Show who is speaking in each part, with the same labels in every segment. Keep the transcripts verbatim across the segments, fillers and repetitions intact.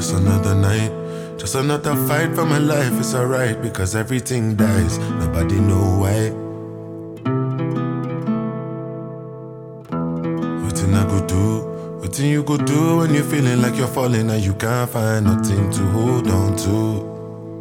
Speaker 1: just another night, just another fight for my life. It's alright because everything dies, nobody know why. Nothing I go do, nothing you go do when you're feeling like you're falling and you can't find nothing to hold on to.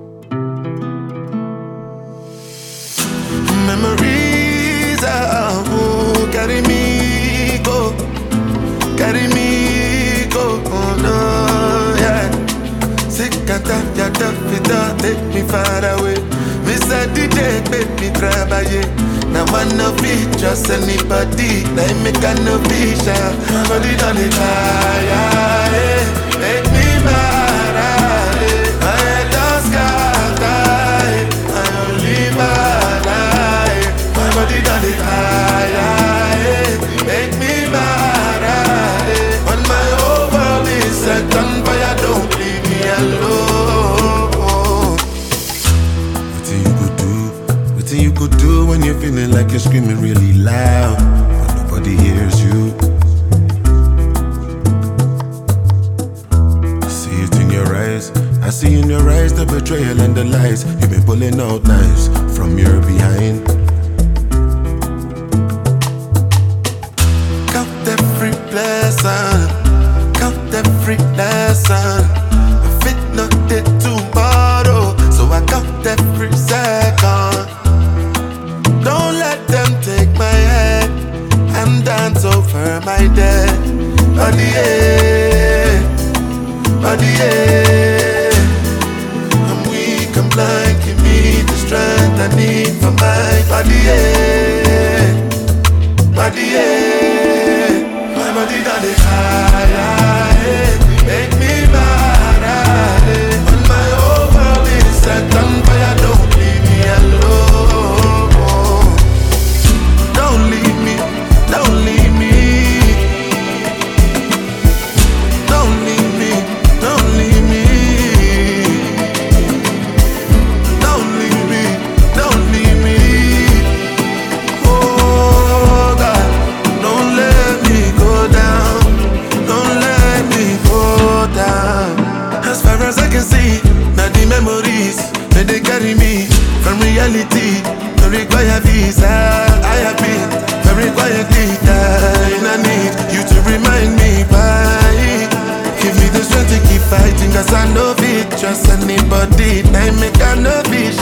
Speaker 1: Memories are who carry me go, carry me go, oh no, yeah. Sick and tired, ya tough it up, take me far away. Mister D J, make me travailler. Now I no be just anybody, now I make a no be shy. Body done it high, yeah. Make me mad, yeah. I ain't just got die, I only mad, yeah. My body done it high, yeah. Make me mad, yeah. When my whole world is set on fire, don't leave me alone. What you could do, what you could do when you're feeling like you're screaming really loud, but nobody hears you. I see it in your eyes, I see in your eyes the betrayal and the lies. You've been pulling out knives from your behind. Count every blessing, count every lesson. I fit not dead tomorrow, so I count every second. Don't let them take my head and dance over my dead. Body, yeah, body, yeah. I'm weak, I'm blind, give me the strength I need for my body, yeah, body, yeah. My body done it high, yeah. Make me mad, yeah. When my whole world is set on fire, don't leave me alone. Don't leave me, don't leave me. Don't leave me, don't leave me. Don't leave me, don't leave me. Oh God, don't let me go down. Don't let me go down. As far as I can see, now the memories that they carry me from reality. Don't require visa, I have been very quietly dying. I need you to remind me why. Give me the strength to keep fighting, cause I know it. Trust anybody, I make a no be